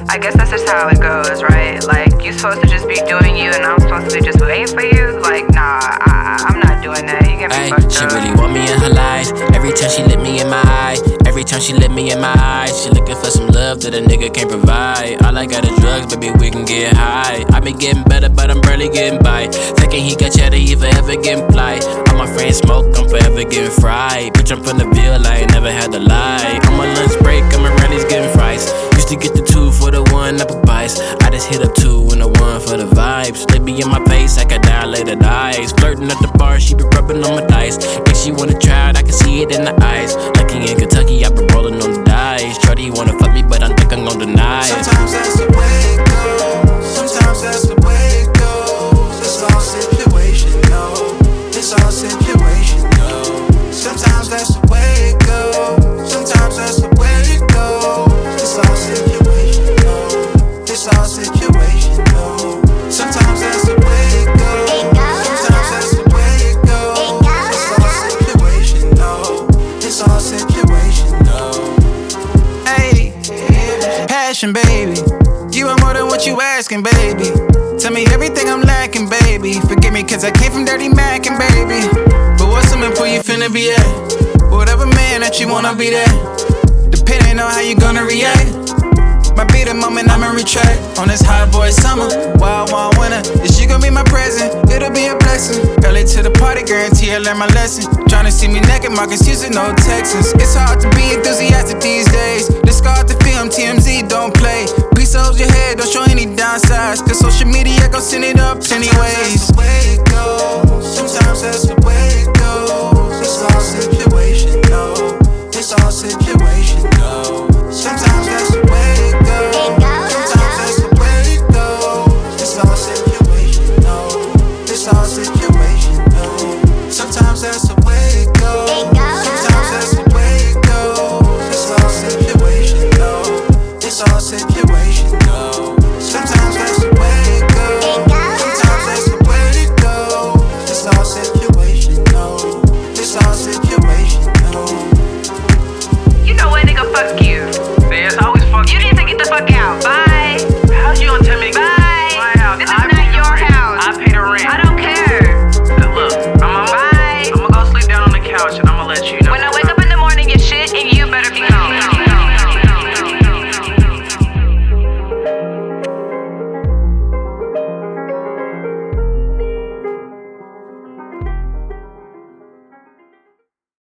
I guess that's just how it goes, right? Like, you supposed to just be doing you, and I'm supposed to be just waiting for you? Like, nah, I'm not doing that. You get me fucked She up. really want me in her life. Every time she look me in my eye, every time she look me in my eyes, she looking for some love that a nigga can't provide. All I got is drugs, baby, we can get high. I been getting better, but I'm barely getting by. Thinking he got cheddar, he forever getting fly. All my friends smoke, I'm forever getting fried. Bitch, I'm from the Ville, I ain't never had to lie. On my lunch break, I'm at Rally's getting fries. Used to get the 2 for the 1 apple pies. I just hit up 2 and a 1 for the vibes. They be in my face, I got dilated eyes. Flirting at the bar, she be rubbing on my dice. If she wanna try it, I can see it in the eyes. Lucky in Kentucky, I been rolling on the dice. Shorty wanna fuck me, but I think I'm gon' deny it. Sometimes that's the way it goes. Sometimes that's the way it goes. It's all situational. It's all situational. Sometimes that's the way it goes. Sometimes that's the way it goes. It's all situational. It's all situational. Sometimes that's the way it goes. Sometimes that's the way it goes. It's all situational. It's all situational. Hey, passion, baby. You are more than what you asking, baby. Tell me everything I'm lacking, baby. Forgive me, cause I came from dirty mackin', baby. But what's something for you finna be at? Whatever man that you wanna be there. Depending on how you gonna react. Might be the moment I'ma retract. On this hot boy summer, wild winter. Is you gonna be my present? It'll be a blessing. Early to the party, guarantee I learn my lesson. Tryna see me naked, Marcus using no Texans. It's hard to be enthusiastic these days. Discard the film, TMZ don't play. Please hold your head, don't show any downsides. Cause social media gon' send it up anyways. Sometimes that's the way it goes. Sometimes that's the way it goes. It's all situational. It's all situational. Sometimes that's the way it goes. Sometimes that's the way it goes. It's all situational. It's all situational. Sometimes that's the way it goes. Sometimes that's the way it goes. It's all situational. It's all situational. Sometimes that's the way it goes. Sometimes that's the way it goes. It's all situational. It's all situational. You know what, nigga, fuck you.